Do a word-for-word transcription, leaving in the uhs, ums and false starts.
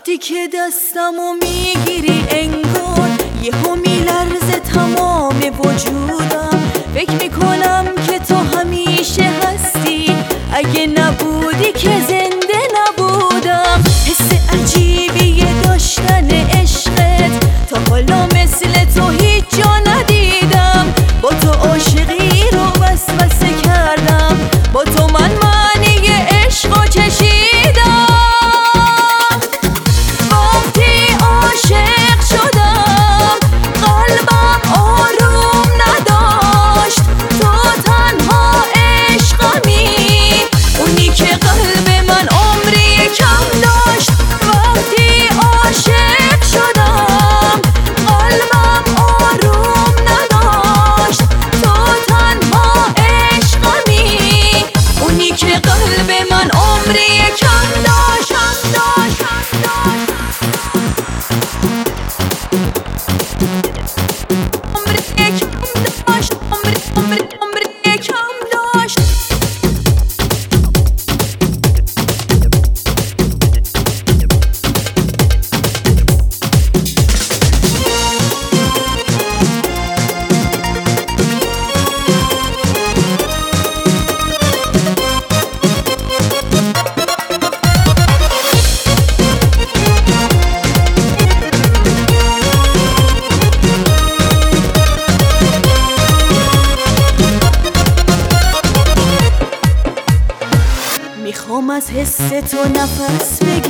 وقتی که دستمو میگیری انگار یهو میلرزه تمام وجودم. فکر میکنم که تو همیشه هستی، اگه نبودی که زنده نبودم. حس عجیبیه داشتن عشقت، تا حالا مثل تو هیچ جا ندیدم. با تو عاشقی رو وسوسه کردم، با تو من معنی عشقو چشیدم. وقتی عاشق شدم قلبم آروم نداشت، تو تنها عشقمی، اونی که قلب من عمری کم داشت. وقتی عاشق شدم قلبم آروم نداشت، تو تنها عشقمی، اونی که قلب من عمری کم داشت. عمری کم داشت، عمری عمری عمری کم داشت. میخوام از حس تو نفس بگیرم،